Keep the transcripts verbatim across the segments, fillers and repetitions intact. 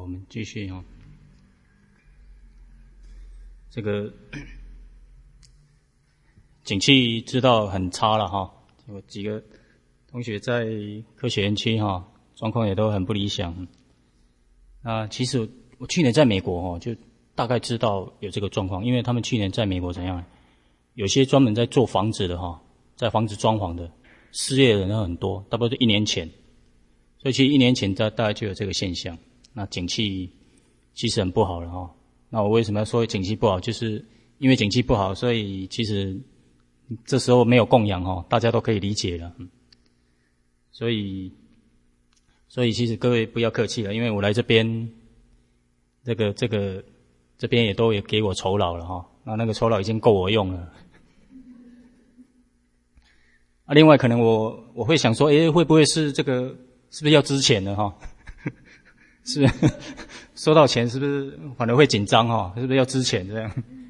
我们继续哈、哦。这个景气知道很差了哈，有几个同学在科学园区哈，状况也都很不理想。那其实我去年在美国哦，就大概知道有这个状况，因为他们去年在美国怎样，有些专门在做房子的哈，在房子装潢的失业的人很多，大概是一年前，所以其实一年前大大概就有这个现象。那景气其实很不好了哈。那我为什么要说景气不好？就是因为景气不好，所以其实这时候没有供养哈，大家都可以理解了。所以，所以其实各位不要客气了，因为我来这边，这个这个这边也都也给我酬劳了哈。那那个酬劳已经够我用了。啊，另外可能我我会想说，诶，会不会是这个是不是要支钱的哈？是不是收到钱是不是反而会紧张哈？是不是要支钱这样？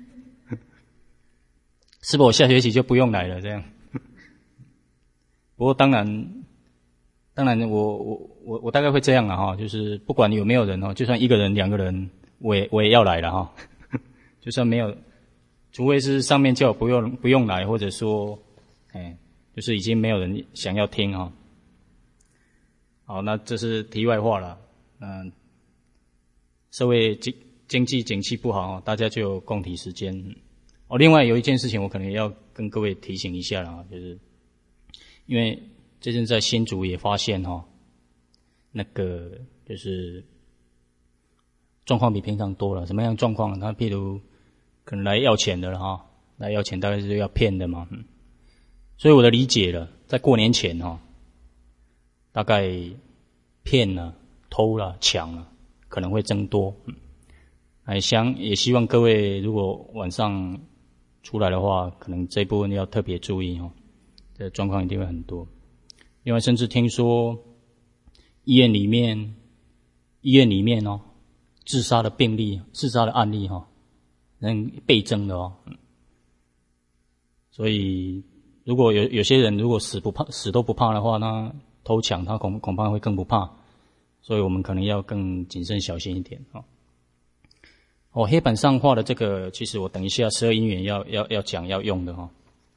是不是我下学期就不用来了这样？不过当然，当然我我我我大概会这样了哈，就是不管有没有人哦，就算一个人两个人，我也我也要来了哈。就算没有，除非是上面叫我不用不用来，或者说，哎，就是已经没有人想要听哈。好，那这是题外话了。嗯，社会经经济景气不好，大家就有共体时间。哦，另外有一件事情，我可能也要跟各位提醒一下啦，就是因为最近在新竹也发现哈，那个就是状况比平常多了。什么样的状况？他譬如可能来要钱的了哈，来要钱大概是要骗的嘛。嗯，所以我的理解了，在过年前哈，大概骗了。偷了、抢了，可能会增多。嗯，哎，想也希望各位如果晚上出来的话，可能这一部分要特别注意哦，这状况一定会很多。另外，甚至听说医院里面、医院里面哦，自杀的病例、自杀的案例哈、哦，能倍增的哦。嗯，所以，如果有有些人如果死不怕、死都不怕的话，那偷抢他恐恐怕会更不怕。所以我们可能要更谨慎小心一点哦。哦，黑板上画的这个，其实我等一下十二因缘要要要讲要用的哈、哦。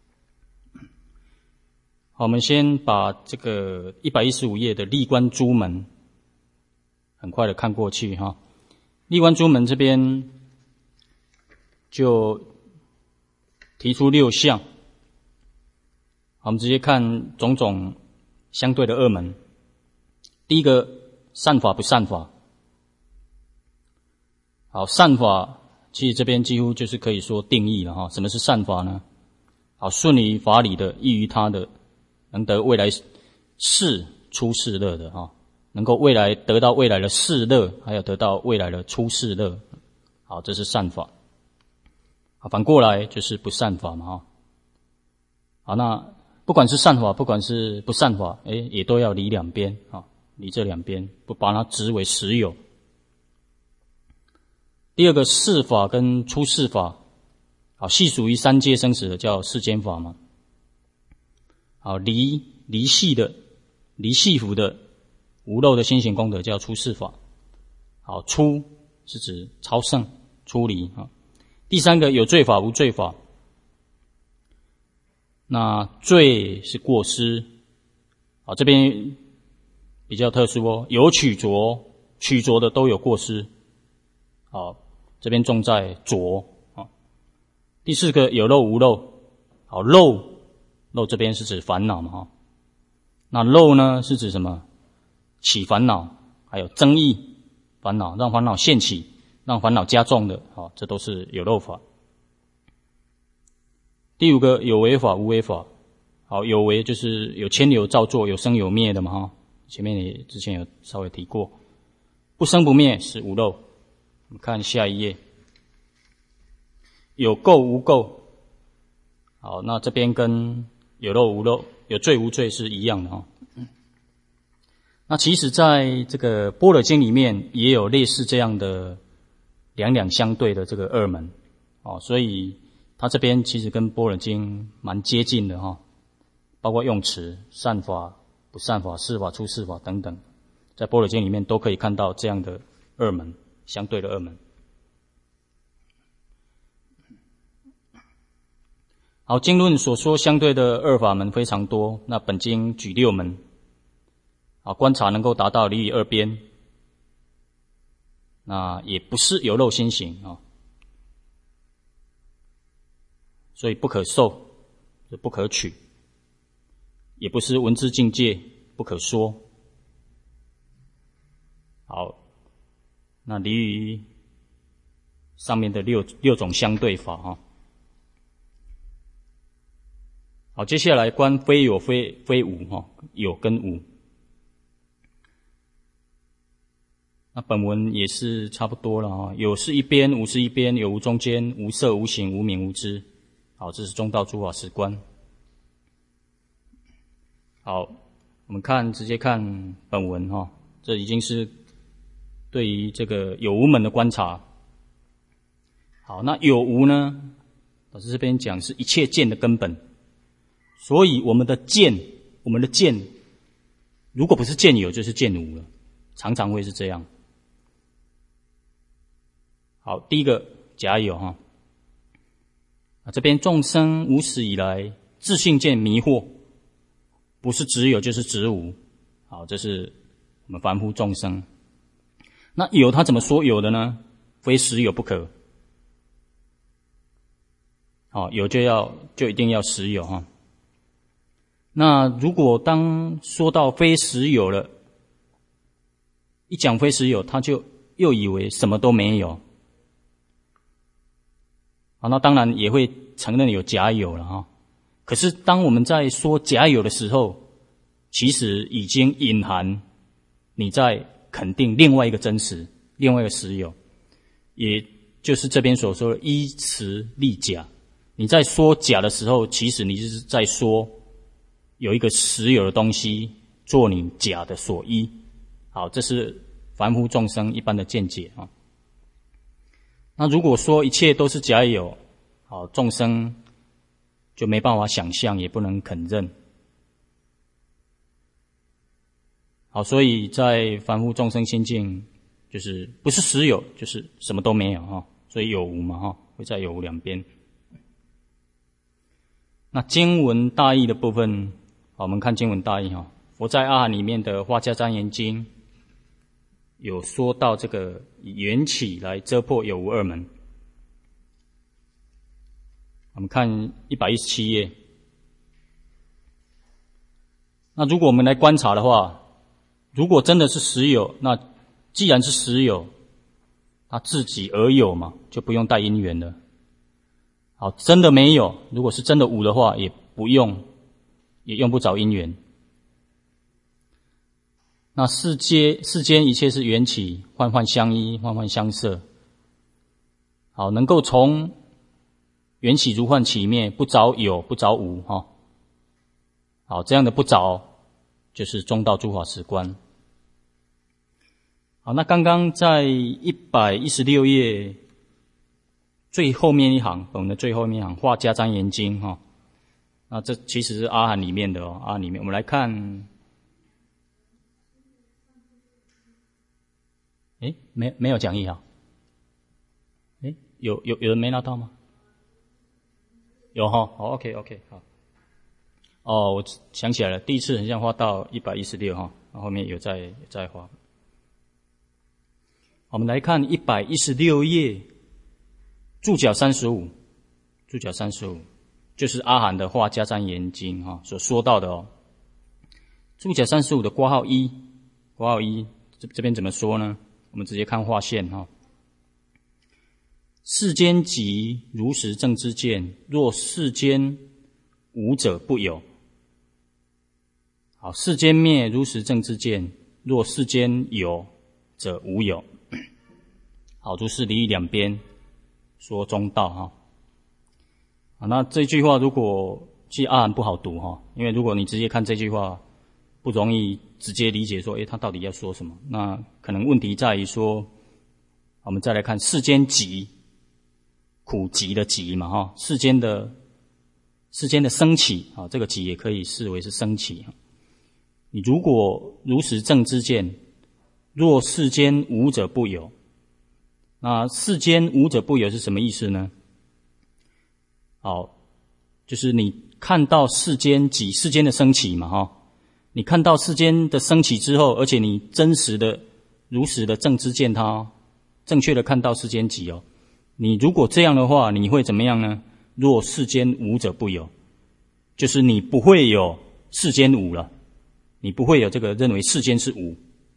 好，我们先把这个一百一十五页的历观诸门，很快的看过去哈、哦。历观诸门这边就提出六项，好，我们直接看种种相对的恶门。第一个。善法不善法，好，善法其实这边几乎就是可以说定义了哈。什么是善法呢？好，顺于法理的，益于他的，能得未来世出世乐的哈，能够未来得到未来的世乐，还有得到未来的出世乐。好，这是善法。好，反过来就是不善法嘛哈。好，那不管是善法，不管是不善法，诶，也都要离两边啊。离这两边，不把它执为实有。第二个世法跟出世法，好，系属于三界生死的叫世间法嘛。好，离离系的、离系福的、无漏的心行功德叫出世法。好，出是指超胜、出离啊。第三个有罪法、无罪法。那罪是过失，好，这边。比较特殊哦，有取着，取着的都有过失。好，这边重在着啊。第四个有漏无漏，好，漏漏这边是指烦恼嘛哈。那漏呢是指什么？起烦恼，还有增益烦恼，让烦恼现起，让烦恼加重的，好，这都是有漏法。第五个有为法无为法，好，有为就是有牵有造作，有生有灭的嘛哈。前面也之前有稍微提过，不生不灭是无漏。我们看下一页，有垢无垢。好，那这边跟有漏无漏、有罪无罪是一样的哈、哦。那其实在这个般若经里面也有类似这样的两两相对的这个二门哦，所以它这边其实跟般若经蛮接近的哈、哦，包括用词、善法。不善法、世法、出世法等等，在般若经里面都可以看到这样的二门，相对的二门。好，经论所说相对的二法门非常多，那本经举六门。好，观察能够达到离于二边，那也不是有漏心行啊，所以不可受，不可取，也不是文字境界，不可说。好，那离于上面的六六种相对法啊。好，接下来观非有非非无哈，有跟无。那本文也是差不多了啊，有是一边，无是一边，有无中间，无色无形，无名无知。好，这是中道诸法实观。好，我们看直接看本文哈，这已经是对于这个有无门的观察。好，那有无呢？老师这边讲是一切见的根本，所以我们的见，我们的见，如果不是见有，就是见无了，常常会是这样。好，第一个假有哈，啊这边众生无始以来自性见迷惑，不是只有就是只无。好，这是我们凡夫众生。那有他怎么说有的呢？非实有不可。好，有就要就一定要实有哈。那如果当说到非实有了，一讲非实有，他就又以为什么都没有。好，那当然也会承认有假有了哈。可是当我们在说假有的时候，其实已经隐含你在肯定另外一个真实，另外一个实有，也就是这边所说的依实立假。你在说假的时候，其实你就是在说有一个实有的东西做你假的所依。好，这是凡夫众生一般的见解啊。那如果说一切都是假有，好，众生就没办法想象，也不能肯认。好，所以在凡夫众生心境，就是不是实有，就是什么都没有哈。所以有无嘛哈，会在有无两边。那经文大义的部分，好，我们看经文大义哈。佛在阿含里面的《花迦旃延经》有说到这个以缘起来遮破有无二门。我们看一百一十七页。那如果我们来观察的话，如果真的是实有，那既然是实有，它自己而有嘛，就不用带因缘了。好，真的没有，如果是真的无的话，也不用，也用不着因缘。那世间世间一切是缘起，幻幻相依，幻幻相摄。好，能够从缘起如幻起灭，不着有，不着无哈。好，这样的不着就是中道诸法实观。好，那刚刚在一百一十六页最后面一行，本文的最后面一行《花迦旃延经》哈。那这其实是阿含里面的哦，阿含里面我们来看。诶，没没有讲义啊？诶，有有有人没拿到吗？有哈，好 ，OK OK 好。哦，我想起来了，第一次很像画到一百一十六哈，后面有在有在画。我们来看一百一十六页注脚三十五，注脚三十五就是阿含的《花迦旃延经》哈所说到的哦。注脚三十五的括号一，括号一这这边怎么说呢？我们直接看划线哈。世间即如实正知见，若世间无者不有。好，世间灭如实正知见，若世间有者无有。好，如是离两边说中道哈。好，那这句话如果其实阿含不好读哈，因为如果你直接看这句话，不容易直接理解说，诶，他到底要说什么？那可能问题在于说，我们再来看世间集，苦集的集嘛哈，世间的世间的升起啊，这个集也可以视为是升起。你如果如实正知见， 若世间无者不有。那世间无者不有是什么意思呢？好，就是你看到世间即世间的升起嘛，哈，你看到世间的升起之后，而且你真实的、如实的正知见它，正确的看到世间即哦，你如果这样的话，你会怎么样呢？若世间无者不有，就是你不会有世间无了，你不会有这个认为世间是无，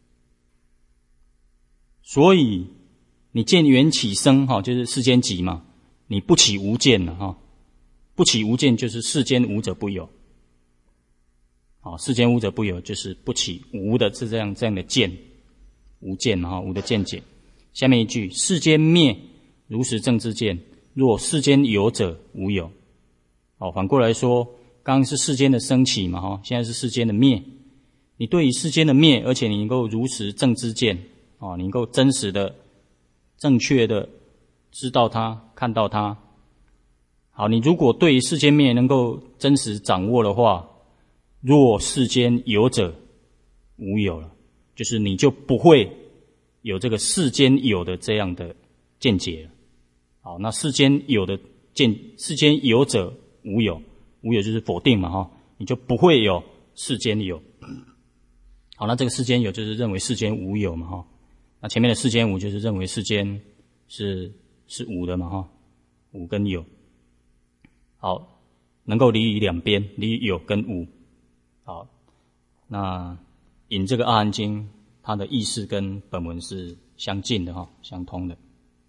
所以你见缘起生，哈，就是世间即嘛，你不起无见了，哈。不起无见就是世间无者不有，啊，世间无者不有就是不起无的是这样这样的见，无见哈，无的见解。下面一句，世间灭，如实正知见，若世间有者无有。哦，反过来说，刚刚是世间的升起嘛，哈，现在是世间的灭。你对于世间的灭，而且你能够如实正知见，啊，你能够真实的、正确的知道它、看到它。好，你如果对于世间灭能够真实掌握的话，若世间有者无有了，就是你就不会有这个世间有的这样的见解了。好，那世间有的见，世间有者无有，无有就是否定嘛，哈，你就不会有世间有。好，那这个世间有就是认为世间无有嘛，哈，那前面的世间无就是认为世间是是无的嘛，哈，无跟有。好，能够离于两边，离于有跟无。好，那引这个阿含经，它的意思跟本文是相近的哈，相通的。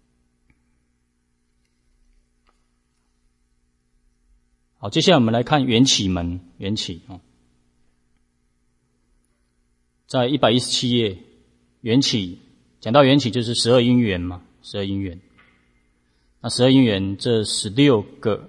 好，接下来我们来看缘起门，缘起啊，在一百一十七页，缘起讲到缘起就是十二因缘嘛，十二因缘。那十二因缘这十六个。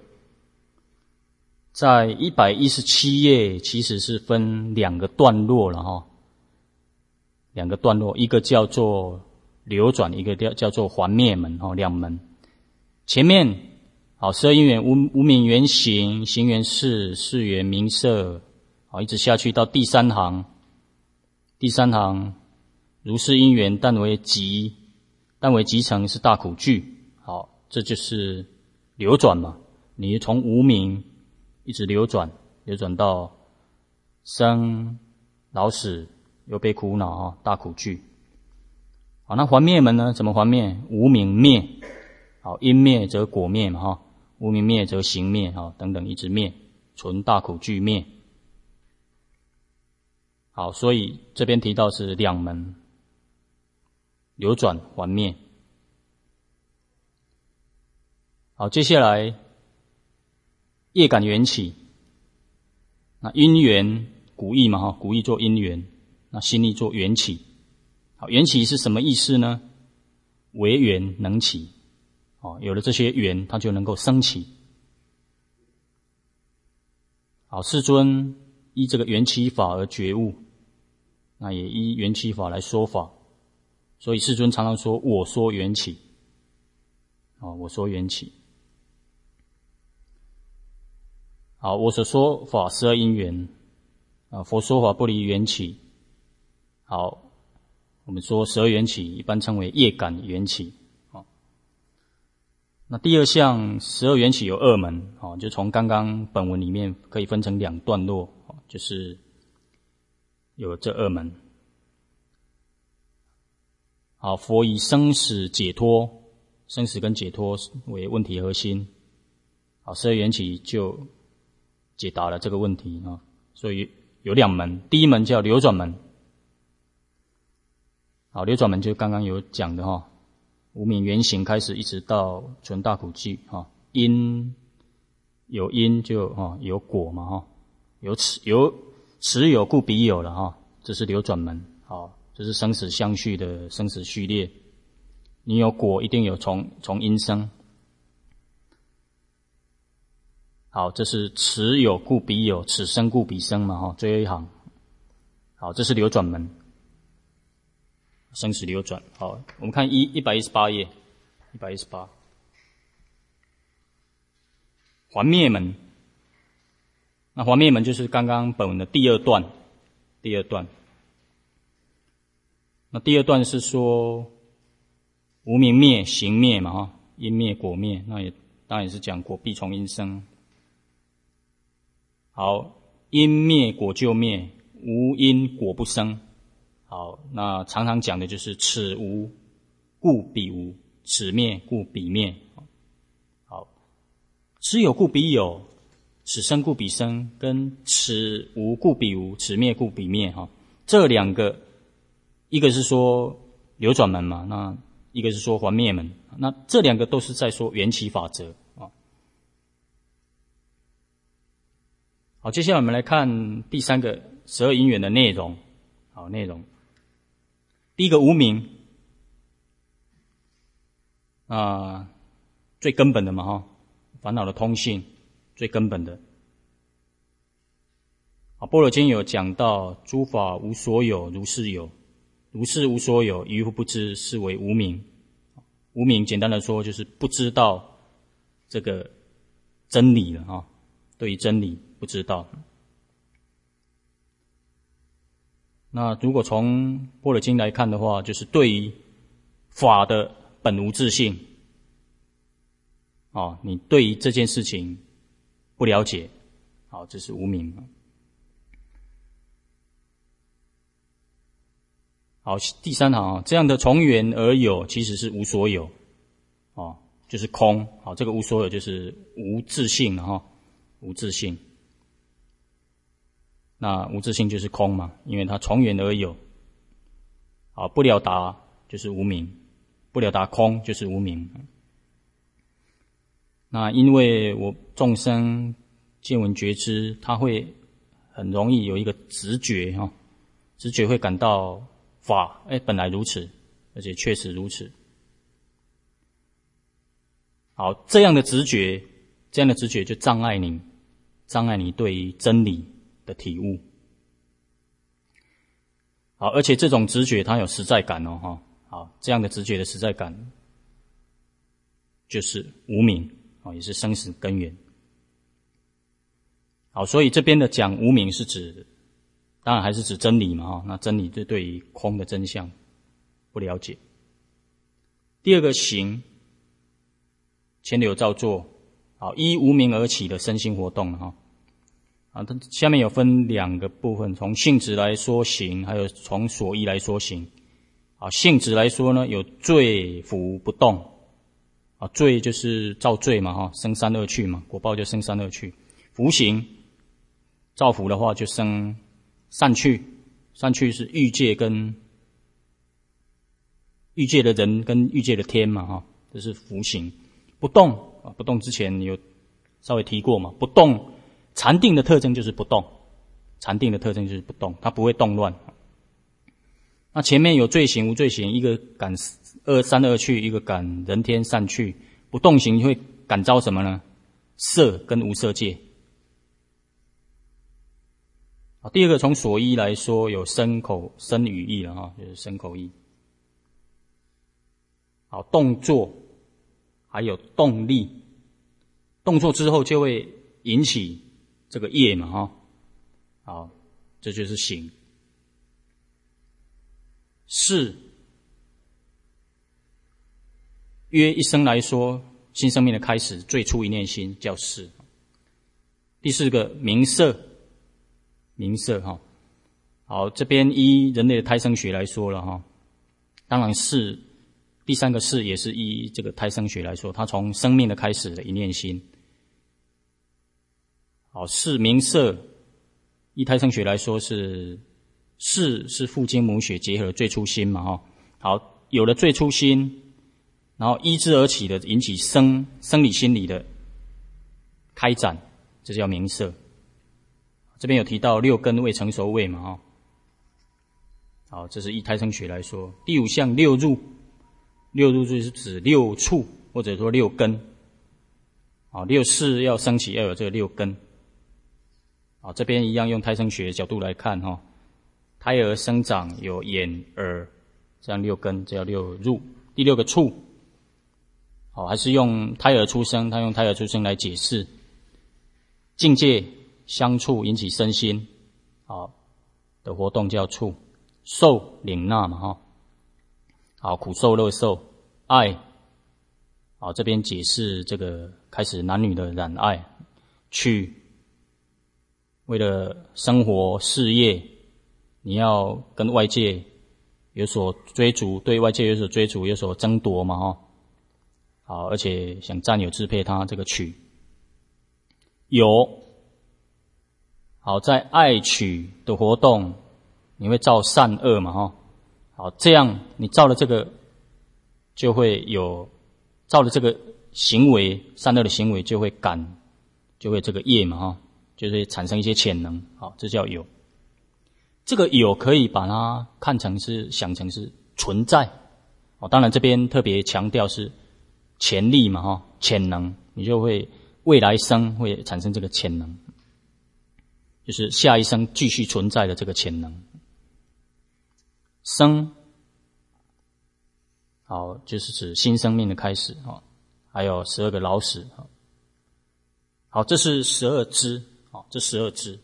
在一百一十七页其实是分两个段落了哈，两个段落，一个叫做流转，一个叫叫做还灭门哈，两门。前面好十二因缘，无无明缘行，行缘事，事缘名色，好一直下去到第三行，第三行如是因缘，但为集，但为集成是大苦具。好，这就是流转嘛，你从无明一直流转，流转到生、老死、忧悲苦恼啊，大苦具。好，那还灭门呢？怎么还灭？无明灭，好，因灭则果灭嘛哈，无明灭则行灭哈，等等一直灭，存大苦具灭。好，所以这边提到是两门，流转还灭。好，接下来。业感缘起，那因缘古义嘛哈，古义做因缘，那新义做缘起。好，缘起是什么意思呢？为缘能起，哦，有了这些缘，它就能够升起。好，世尊依这个缘起法而觉悟，那也依缘起法来说法，所以世尊常常说我说缘起，哦，我说缘起。好，我所说法十二因缘，啊，佛说法不离缘起。好，我们说十二缘起，一般称为业感缘起。好，那第二项十二缘起有二门，好，就从刚刚本文里面可以分成两段落，就是有这二门。好，佛以生死解脱，生死跟解脱为问题核心。好，十二缘起就解答了这个问题啊，所以有两门，第一门叫流转门。好，流转门就刚刚有讲的哈，无明缘行开始一直到存大苦具哈，因有因就哈有果嘛哈，有此有此有故彼有了哈，这是流转门。好，这是生死相续的生死序列，你有果一定有从从因生。好，这是此有故彼有，此生故彼生嘛哈，最后一行。好，这是流转门，生死流转。好，我们看一一百一十八页，一百一十八，还灭门。那还灭门就是刚刚本文的第二段，第二段。 那第二段是说无明灭行灭嘛哈，因灭果灭，那也当然也是讲果必从因生。好，因灭果就灭，无因果不生。好，那常常讲的就是此无故彼无，此灭故彼灭。好，此有故彼有，此生故彼生，跟此无故彼无，此灭故彼灭哈，这两个，一个是说流转门嘛，那一个是说还灭门，那这两个都是在说缘起法则啊。好，接下来我们来看第三个十二因缘的内容。好，内容第一个无明啊，最根本的嘛哈，烦恼的通性最根本的。啊，般若经有讲到诸法无所有，如是有，如是无所有，于乎不知，是为无明。无明简单的说就是不知道这个真理了哈，对于真理不知道。那如果从般若经来看的话，就是对于法的本无自性，哦，你对于这件事情不了解，好，这是无明。好，第三行，这样的从缘而有，其实是无所有，哦，就是空。好，这个无所有就是无自性了哈，无自性。那无自性就是空嘛，因为它从缘而有。好，不了达就是无明，不了达空就是无明。那因为我众生见闻觉知，它会很容易有一个直觉哈，直觉会感到法，哎，本来如此，而且确实如此。好，这样的直觉，这样的直觉就障碍你，障碍你对于真理的体悟。好，而且这种直觉它有实在感哦，哈，好，这样的直觉的实在感就是无明，哦，也是生死根源。好，所以这边的讲无明是指，当然还是指真理嘛，哈，那真理就对于空的真相不了解。第二个行，牵流造作，好，依无明而起的身心活动，哈。啊，它下面有分两个部分，从性质来说行，还有从所依来说行。啊，性质来说呢，有罪福不动。啊，罪就是造罪嘛，哈，生三恶趣嘛，果报就生三恶趣。福行，造福的话就生善趣，善趣是欲界跟欲界的人跟欲界的天嘛，哈，这是福行。不动啊，不动之前有稍微提过嘛，不动。禅定的特征就是不动，禅定的特征就是不动，它不会动乱。那前面有罪行无罪行，一个感二三恶趣，一个感人天善趣。不动行会感召什么呢？色跟无色界。好，第二个从所依来说，有身口身语意了哈，就是身口意。好，动作还有动力，动作之后就会引起这个业嘛，哈，好，这就是行。事，约一生来说，新生命的开始，最初一念心叫事。第四个名色，名色哈，好，这边依人类的胎生学来说了哈，当然事，第三个事也是依这个胎生学来说，它从生命的开始的一念心。好，是名色，依胎生学来说是是是父精母血结合的最初心嘛，哈。好，有了最初心，然后依之而起的引起生生理心理的开展，这叫名色。这边有提到六根未成熟位嘛，哈。好，这是依胎生学来说。第五项六入，六入就是指六处或者说六根。好，六识要升起要有这个六根。好，这边一样用胎生学的角度来看哈，胎儿生长有眼、耳，这样六根，这叫六入。第六个处，好，还是用胎儿出生，他用胎儿出生来解释境界相处引起身心好的活动叫处，受领纳嘛哈， 好，苦受乐受，爱。好，这边解释这个开始男女的染爱，去为了生活事业，你要跟外界有所追逐，对外界有所追逐，有所争夺嘛，哈。好，而且想占有支配它，这个取。有，好，在爱取的活动，你会造善恶嘛，哈。好，这样你造了这个，就会有。照了这个行为，善恶的行为就会感，就会这个业嘛，哈，就会产生一些潜能，好，这叫有。这个有可以把它看成是想成是存在，哦，当然这边特别强调是潜力嘛，哈，潜能，你就会未来生会产生这个潜能，就是下一生继续存在的这个潜能。生。好，就是指新生命的开始啊，还有十二个老死啊。好，这是十二支，好，这十二支。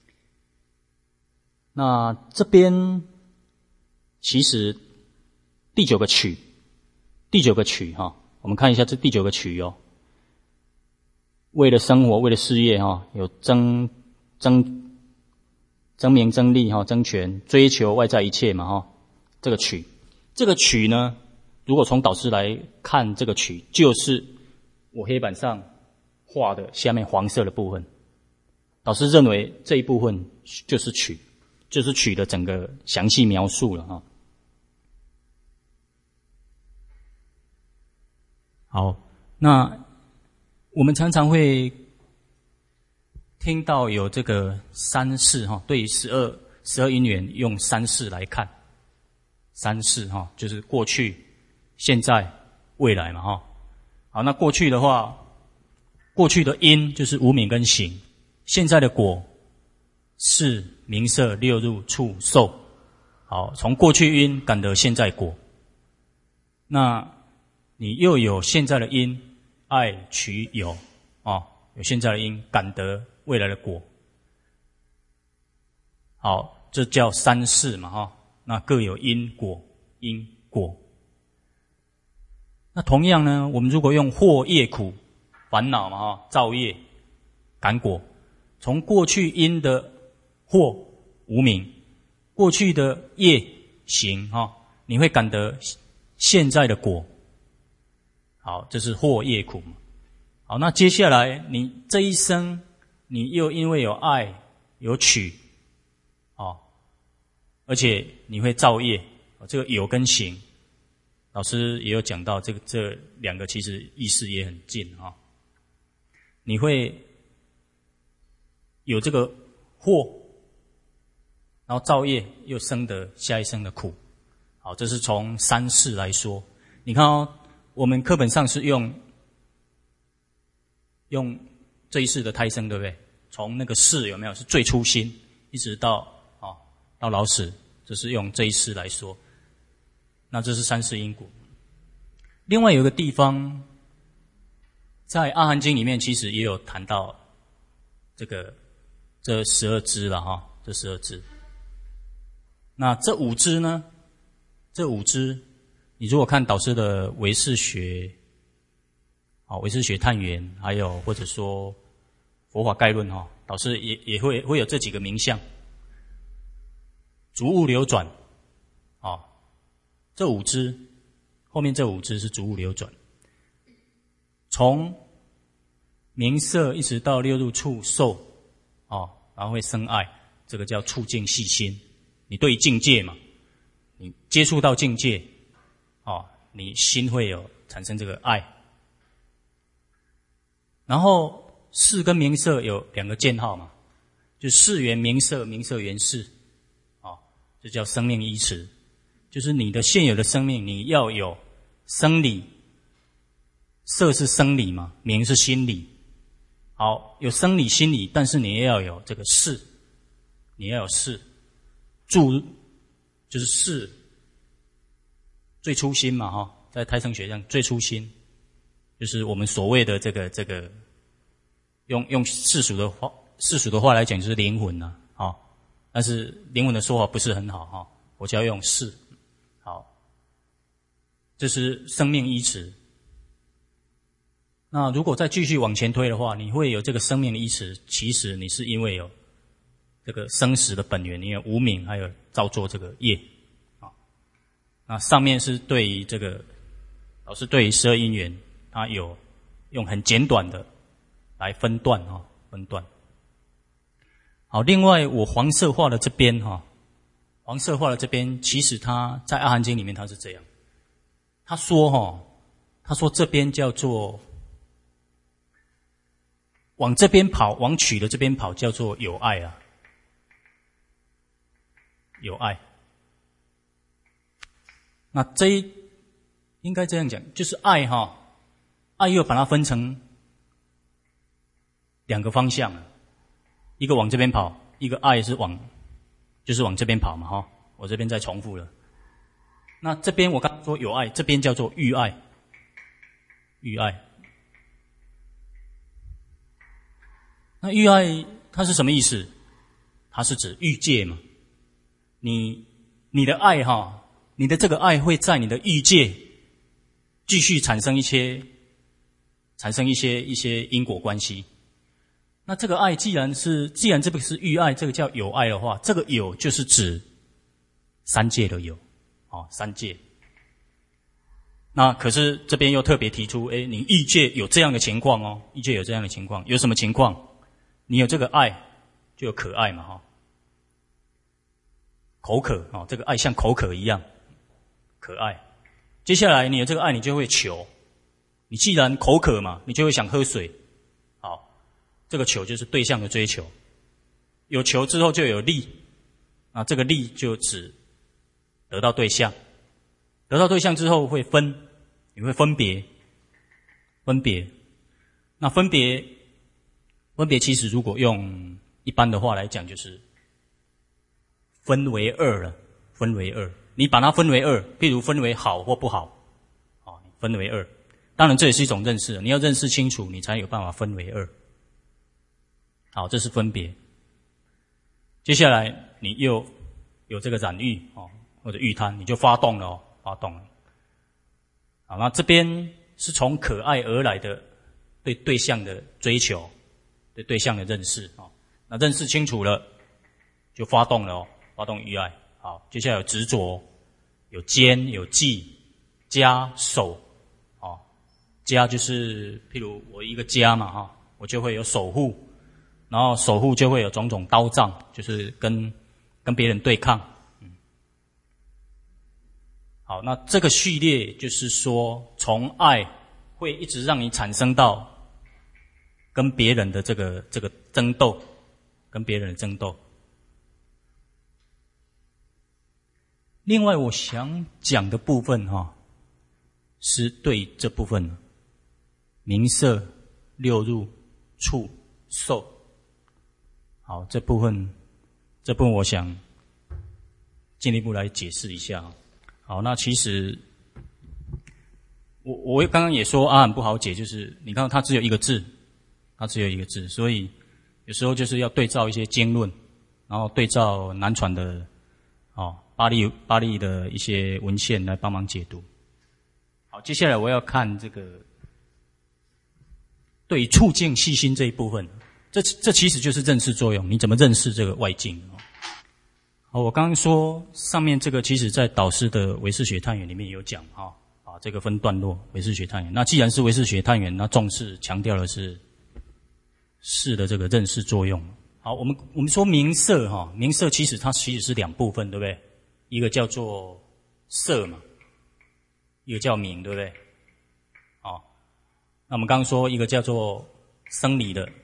那这边其实第九个取，第九个取哈，我们看一下这第九个取哦。为了生活，为了事业哈，有争争争名争利哈，争权，追求外在一切嘛哈。这个取，这个取呢？如果从导师来看这个取，就是我黑板上画的下面黄色的部分。导师认为这一部分就是取，就是取的整个详细描述了啊。好，那我们常常会听到有这个三世哈，对于十二十二因缘用三世来看，三世哈就是过去。现在、未来嘛，哈，好，那过去的话，过去的因就是无明跟行，现在的果是名色、六入、触、受。好，从过去因感得现在果，那你又有现在的因，爱取有啊，有现在的因感得未来的果。好，这叫三世嘛，哈，那各有因果，因果。那同样呢，我们如果用惑业苦烦恼嘛哈，造业感果，从过去因的惑无明，过去的业行哈，你会感得现在的果。好，这是惑业苦嘛。好，那接下来你这一生，你又因为有爱有取，哦，而且你会造业，这个有跟行。老师也有讲到，这个这两个其实意思也很近啊。你会有这个祸，然后造业又生得下一生的苦。好，这是从三世来说。你看哦，我们课本上是用用这一世的胎生，对不对？从那个世有没有是最初心，一直到哦到老死，这是用这一世来说。那这是三世因果。另外有一个地方，在阿含经里面其实也有谈到这个这十二支了哈，这十二支。那这五支呢？这五支，你如果看导师的唯识学，啊唯识学探源，还有或者说佛法概论哈，导师也也会会有这几个名相，逐物流转，啊。这五支，后面这五支是逐物流转，从名色一直到六入触受，哦，然后会生爱，这个叫触境细心。你对境界嘛，你接触到境界，哦，你心会有产生这个爱。然后识跟名色有两个箭号嘛，就识缘名色，名色缘识，哦，这叫生命依持。就是你的现有的生命，你要有生理，色是生理嘛，名是心理。好，有生理心理，但是你也要有这个识，你要有识，住就是识，最初心嘛哈，在胎生学上最初心，就是我们所谓的这个这个，用用世俗的话世俗的话来讲就是灵魂呐，啊，但是灵魂的说法不是很好哈，我就要用识。 这是生命依持。那如果再继续往前推的话，你会有这个生命的依持，其实你是因为有这个生死的本源，你有无明，还有造作这个业啊。那上面是对于这个老师对于十二因缘，他有用很简短的来分段啊，分段。好，另外我黄色画的这边哈，黄色画的这边，其实他在阿含经里面他是这样，他说哈，他说这边叫做往这边跑，往取的这边跑叫做有爱啊，有爱。那这一应该这样讲，就是爱哈，爱又把它分成两个方向了。一个往这边跑，一个爱是往，就是往这边跑嘛，哈。我这边再重复了。那这边我刚刚说有爱，这边叫做欲爱，欲爱。那欲爱它是什么意思？它是指欲界嘛。你你的爱哈，你的这个爱会在你的欲界继续产生一些，产生一些一些因果关系。那这个爱既然是既然这个是欲爱，这个叫有爱的话，这个有就是指三界的有，哦，三界。那可是这边又特别提出，诶，你欲界有这样的情况哦，欲界有这样的情况，有什么情况？你有这个爱，就有可爱嘛，哈、哦，口渴哦，这个爱像口渴一样，可爱。接下来你有这个爱，你就会求，你既然口渴嘛，你就会想喝水。这个求就是对象的追求，有求之后就有利，啊，这个利就指得到对象，得到对象之后会分，你会分别，分别，那分别，分别其实如果用一般的话来讲，就是分为二了，分为二，你把它分为二，譬如分为好或不好，啊，分为二，当然这也是一种认识，你要认识清楚，你才有办法分为二。好，这是分别。接下来你又有这个染欲哦，或者欲贪，你就发动了哦，发动了。好，那这边是从可爱而来的对对象的追求，对对象的认识哦。那认识清楚了，就发动了哦，发动欲爱。好，接下来有执着，有坚，有忌，家守。哦，家就是譬如我一个家嘛哈，我就会有守护。然后守护就会有种种刀杖，就是跟跟别人对抗。嗯，好，那这个序列就是说，从爱会一直让你产生到跟别人的这个这个争斗，跟别人的争斗。另外，我想讲的部分哈、哦，是对这部分名色、六入、触、受。好，这部分，这部分我想进一步来解释一下。好，那其实我我刚刚也说阿含不好解，就是你看它只有一个字，它只有一个字，所以有时候就是要对照一些经论，然后对照南传的哦巴利巴利的一些文献来帮忙解读。好，接下来我要看这个对于处境细心这一部分。这这其实就是认识作用，你怎么认识这个外境？好，我刚刚说上面这个，其实在导师的唯识学探源里面有讲哈，啊，这个分段落唯识学探源。那既然是唯识学探源，那重视强调的是识的这个认识作用。好，我们我们说名色哈，名色其实它其实是两部分，对不对？一个叫做色嘛，一个叫名，对不对？好，那我们刚刚说一个叫做生理的。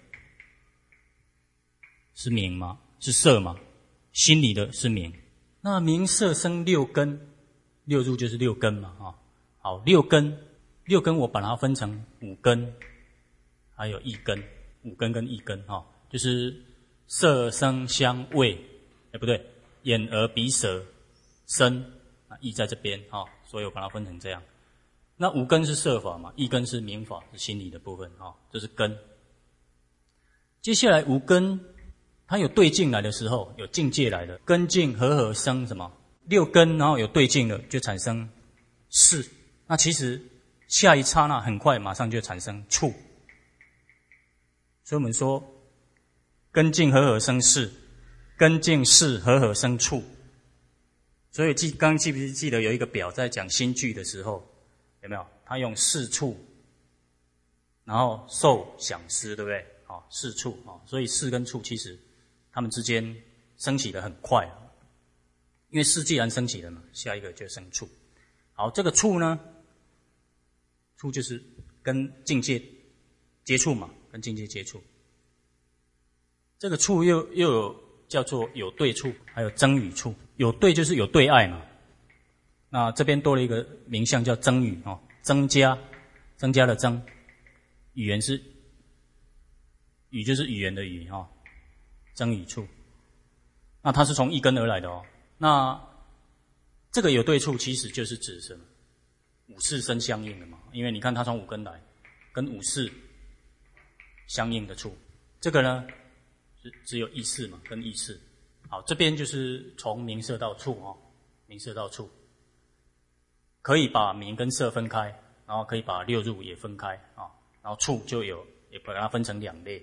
是名吗？是色吗？心理的是名。那名色生六根，六入就是六根嘛，哈。好，六根，六根我把它分成五根，还有一根，五根跟一根哈，就是色声香味，哎不对，眼耳鼻舌身啊，意在这边哈，所以我把它分成这样。那五根是色法嘛，一根是名法，是心理的部分哈，这是根。接下来五根。它有对境来的时候，有境界来的，根境和合生什么？六根，然后有对境的，就产生识， 那其实下一刹那很快马上就产生处，所以我们说根茎合合生事，根茎事合合生处。所以记刚记不记得有一个表在讲心句的时候，有没有？他用事处，然后受想思，对不对？好，事处啊，所以事跟处其实它们之间升起的很快啊，因为事既然升起了嘛，下一个就生处。好，这个处呢，处就是跟境界接触嘛，跟境界接触。这个处又又有叫做有对处，还有增语处。有对就是有对爱嘛，那这边多了一个名相叫增语哦，增加，增加的增，语言是语就是语言的语哈，增语处。那它是从一根而来的哦。那这个有对处其实就是指什么？五事生相应的嘛，因为你看它从五根来，跟五事相应的处。这个呢，只只有意识嘛，跟意识。好，这边就是从名色到处哦，名色到处，可以把名跟色分开，然后可以把六入也分开啊，然后处就有也把它分成两类。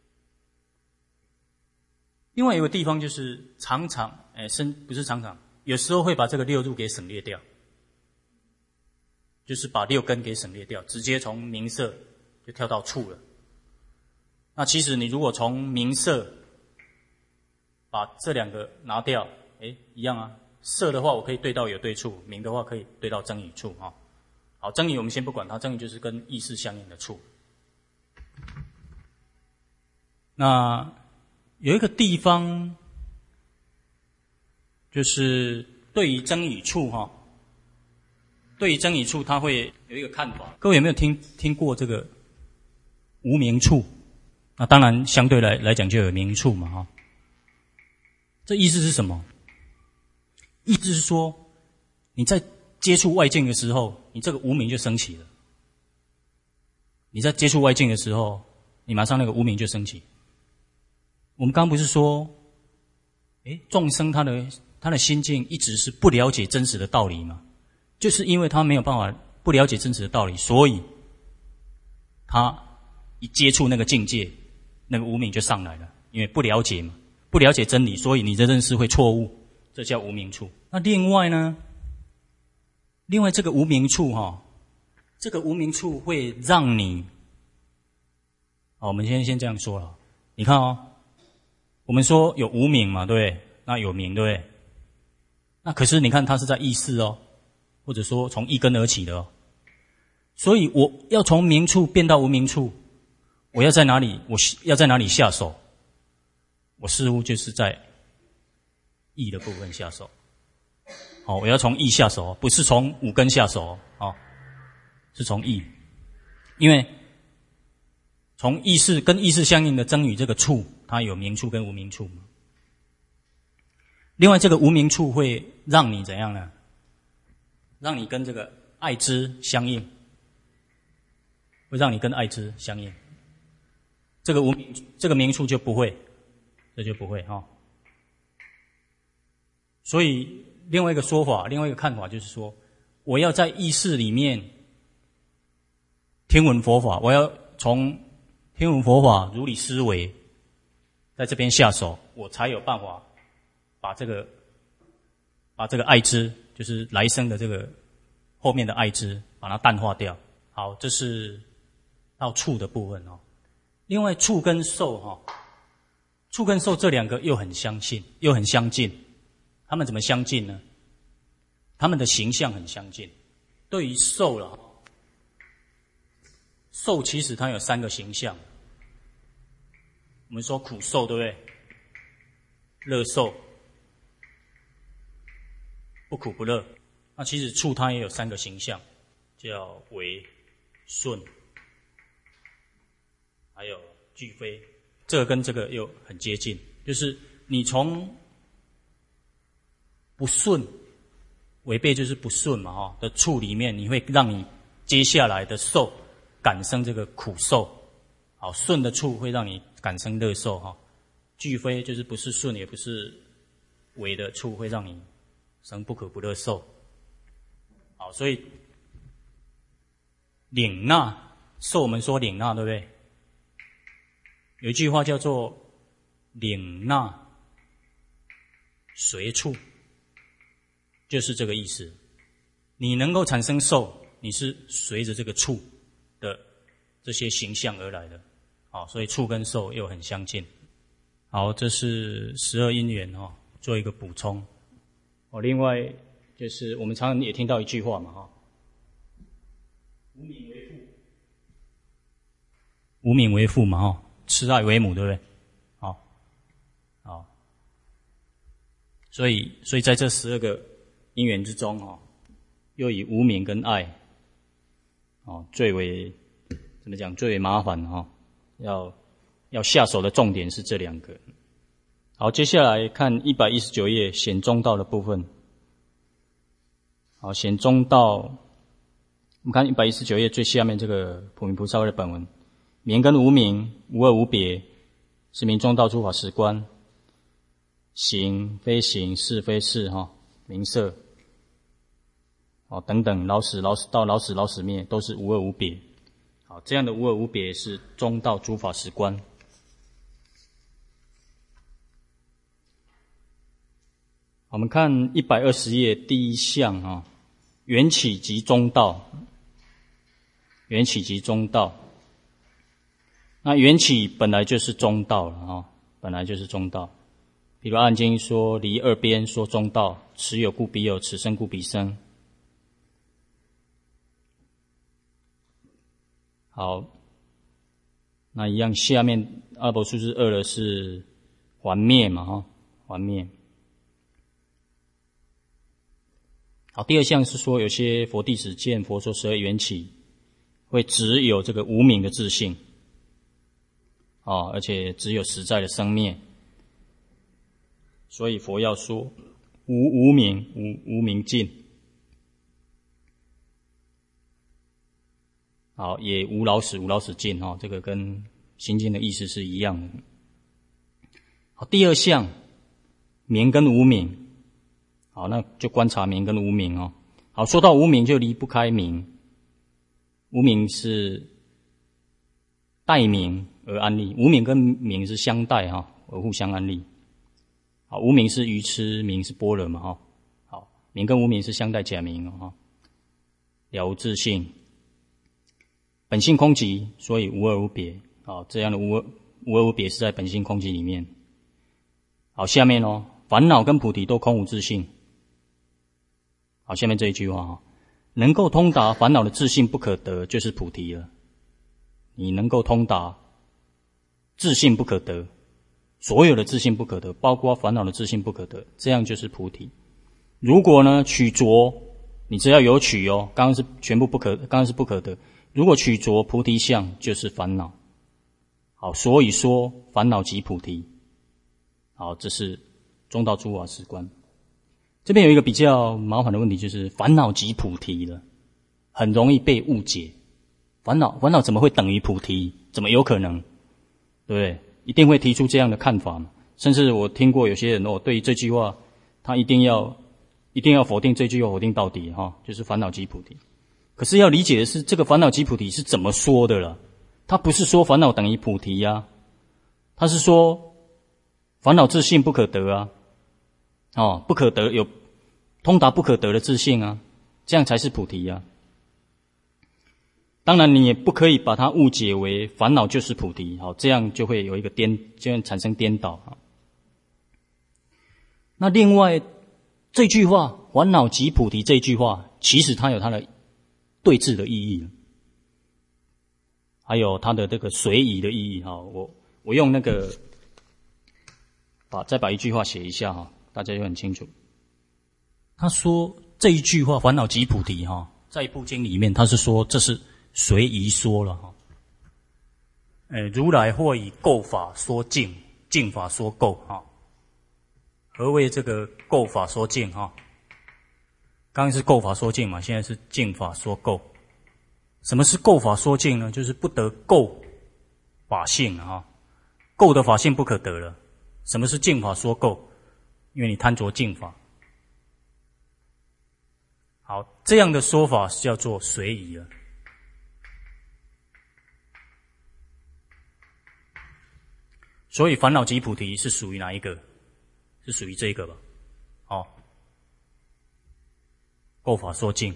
另外有个地方就是常常，哎，生不是常常，有时候会把这个六入给省略掉，就是把六根给省略掉，直接从名色就跳到处了。那其实你如果从名色把这两个拿掉，诶，一样啊。色的话，我可以对到有对处；名的话，可以对到增语处啊。好，增语我们先不管它，增语就是跟意识相应的处。那有一个地方，就是对于增语处哈，对于增语处，它会有一个看法。各位有没有听听过这个无名处？那当然，相对来来讲就有名处嘛哈。这意思是什么？意思是说，你在接触外境的时候，你这个无明就升起了。你在接触外境的时候，你马上那个无明就升起。我们刚刚不是说，诶，众生他的他的心境一直是不了解真实的道理吗？就是因为他没有办法不了解真实的道理，所以他一接触那个境界，那个无明就上来了，因为不了解嘛。不了解真理，所以你的认识会错误，这叫无明处。那另外呢，另外这个无明处哈、哦，这个无明处会让你，好，我们先先这样说了。你看哦，我们说有无明嘛，对不对？那有明，对不对？那可是你看它是在意识哦，或者说从一根而起的哦。所以我要从明处变到无明处，我要在哪里？我要在哪里下手？我似乎就是在意的部分下手。好，我要从意下手，不是从五根下手，哦，是从意。因为从意识跟意识相应的增语这个处，它有明处跟无明处。另外这个无明处会让你怎样呢？让你跟这个爱知相应，会让你跟爱知相应。这个无明这个明处就不会。这就不会哈、哦，所以另外一个说法，另外一个看法就是说，我要在意识里面听闻佛法，我要从听闻佛法如理思维，在这边下手，我才有办法把这个把这个爱知，就是来生的这个后面的爱知，把它淡化掉。好，这是到处的部分哦。另外处跟受哈、哦。处跟受这两个又很相近，又很相近。他们怎么相近呢？他们的形象很相近。对于受了，受其实它有三个形象。我们说苦受，对不对？乐受，不苦不乐。那其实处它也有三个形象，叫为、顺，还有俱非。这个跟这个又很接近，就是你从不顺，违背就是不顺嘛哈的处里面，你会让你接下来的受感生这个苦受。好，顺的处会让你感生乐受哈，俱非就是不是顺也不是违的处会让你生不可不乐受。好，所以领纳，受我们说领纳，对不对？有一句话叫做领纳随处，就是这个意思。你能够产生受，你是随着这个处的这些形象而来的，好，所以处跟受又很相近。好，这是十二因缘哈，做一个补充。哦，另外就是我们常常也听到一句话嘛哈，无名为父，无名为父嘛哈，慈爱为母，对不对？好，好，所以所以在这十二个因缘之中哈，又以无明跟爱，哦，最为怎么讲？最为麻烦哈、哦，要要下手的重点是这两个。好，接下来看一百一十九页显中道的部分。好，显中道，我们看一百一十九页最下面这个普明菩萨的本文：名跟无名，无二无别，是名中道诸法实观。行非行，是非是哈，名色。哦，等等，老死老死到老死老死灭，都是无二无别。好，这样的无二无别是中道诸法实观。我们看一百二十页第一项啊，缘起即中道，缘起即中道。那缘起本来就是中道了啊，本来就是中道。比如《暗经》说离二边说中道，此有故彼有，此生故彼生。好，那一样，下面阿婆数之二的是还灭嘛，哈，还灭。好，第二项是说有些佛弟子见佛说十二缘起，会只有这个无明的自性，啊，而且只有实在的生灭，所以佛要说无无明，无无明尽。好，也无老死，无老死尽哈，这个跟心经的意思是一样的。好，第二项，名跟无明。好，那就观察名跟无明哦。好，说到无明就离不开名，无明是代名而安立，无明跟名是相代哈，而互相安立。好，无明是愚痴，名是般若嘛哈。好，名跟无明是相代假名哦哈，了无自性。本性空寂，所以无二无别。好，这样的无二无二无别是在本性空寂里面。好，下面哦，烦恼跟菩提都空无自性。好，下面这一句话哈，能够通达烦恼的自性不可得，就是菩提了。你能够通达自性不可得，所有的自性不可得，包括烦恼的自性不可得，这样就是菩提。如果呢取着，你只要有取哦，刚刚是全部不可，刚刚是不可得。如果取着菩提相，就是烦恼。好，所以说烦恼即菩提。好，这是中道诸法实观。这边有一个比较麻烦的问题，就是烦恼即菩提了，很容易被误解。烦恼烦恼怎么会等于菩提？怎么有可能？对不对？一定会提出这样的看法嘛。甚至我听过有些人哦，对于这句话，他一定要一定要否定这句话，否定到底哈，就是烦恼即菩提。可是要理解的是，这个烦恼即菩提是怎么说的了？他不是说烦恼等于菩提呀、啊，他是说烦恼自性不可得啊，哦，不可得有通达不可得的自性啊，这样才是菩提啊。当然，你也不可以把它误解为烦恼就是菩提，好，这样就会有一个颠，就会产生颠倒啊。那另外这句话“烦恼即菩提”这句话，其实它有它的对治的意义，还有它的这个随意的意义哈。我我用那个把再把一句话写一下哈，大家就很清楚。他说这一句话“烦恼即菩提”哈，在《部经》里面他是说这是随意说了哈。呃，如来或以垢法说净，净法说垢哈。何谓这个垢法说净哈？刚刚是垢法说净嘛，现在是净法说垢。什么是垢法说净呢？就是不得垢法性啊，垢的法性不可得了。什么是净法说垢？因为你贪着净法。好，这样的说法是叫做随意了。 所以烦恼及菩提是属于哪一个？是属于这一个吧？哦，构法说尽。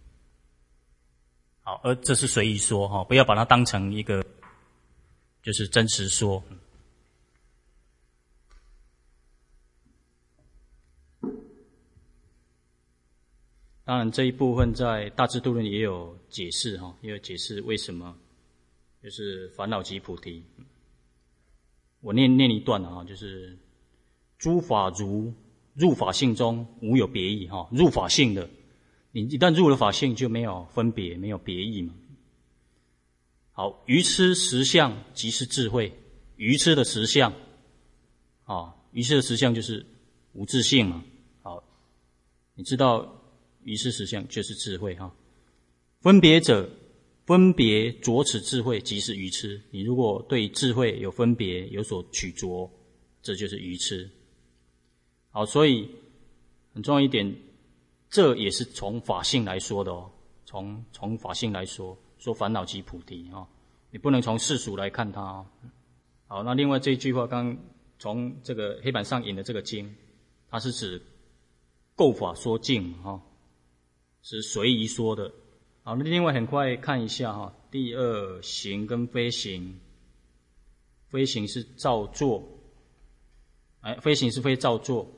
好，而这是随意说哈，不要把它当成一个就是真实说。当然这一部分在大智度论也有解释哈，也有解释为什么就是烦恼及菩提。我念念一段啊，就是诸法如入法性中无有别义哈，入法性的，你一旦入了法性就没有分别，没有别义嘛。好，愚痴实相即是智慧，愚痴的实相啊，愚痴的实相就是无自性嘛。好，你知道愚痴实相就是智慧哈。分别者，分别着此智慧即是愚痴。你如果对智慧有分别，有所取着，这就是愚痴。好，所以很重要一点，这也是从法性来说的哦。从从法性来说，说烦恼及菩提啊、哦，你不能从世俗来看它、哦。好，那另外这一句话，刚从这个黑板上引的这个经，它是指构法说尽哈、哦，是随意说的。好，那另外很快看一下哈、哦，第二行跟非行，非行是造作，哎，非行是非造作。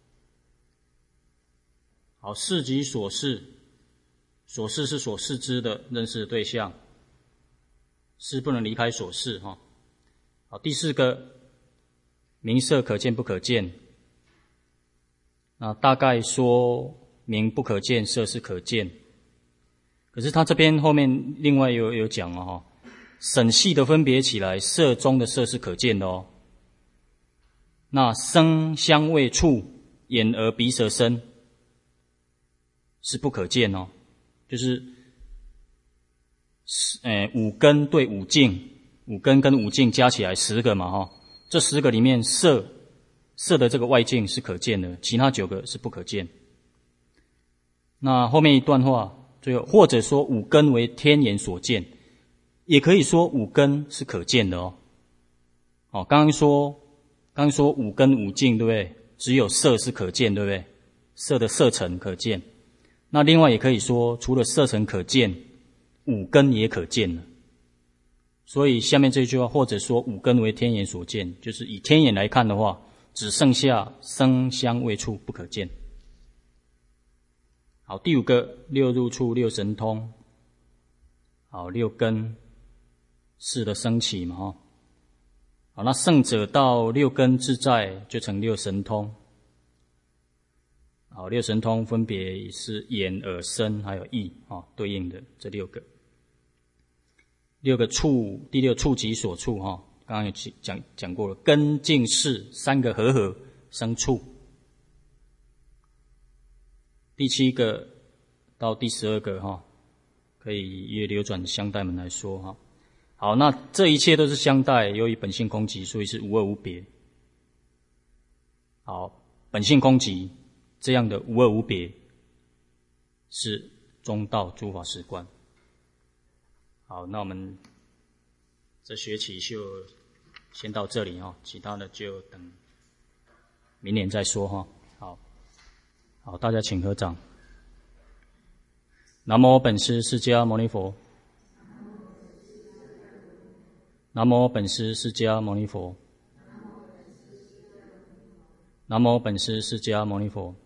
好，视即所视，所视是所视之的认识的对象，视不能离开所视哈。好，第四个，名色可见不可见。那大概说名不可见，色是可见。可是他这边后面另外有有讲了哈，审细的分别起来，色中的色是可见的哦。那声香味触眼耳鼻舌身是不可见哦，就是呃五根对五境，五根跟五境加起来十个嘛哈、哦，这十个里面色色的这个外境是可见的，其他九个是不可见。那后面一段话，最后或者说五根为天眼所见，也可以说五根是可见的哦。哦，刚刚说刚刚说五根五境对不对？只有色是可见对不对？色的色尘可见。那另外也可以说，除了色尘可见，五根也可见了。所以下面这句话，或者说五根为天眼所见，就是以天眼来看的话，只剩下声香味触不可见。好，第五个六入处六神通。好，六根识的升起嘛哈。好，那圣者到六根自在，就成六神通。好，六神通分别是眼、耳、身还有意啊，对应的这六个。六个处，第六处即所处哈，刚刚有讲讲过了，根境识三个合合生处。第七个到第十二个哈，可以约流转相待门来说哈。好，那这一切都是相待，由于本性空寂，所以是无二无别。好，本性空寂这样的无二无别，是中道诸法实观。好，那我们这学期就先到这里哈，其他的就等明年再说哈。好，好，大家请合掌。南无本师释迦牟尼佛。南无本师释迦牟尼佛。南无本师释迦牟尼佛。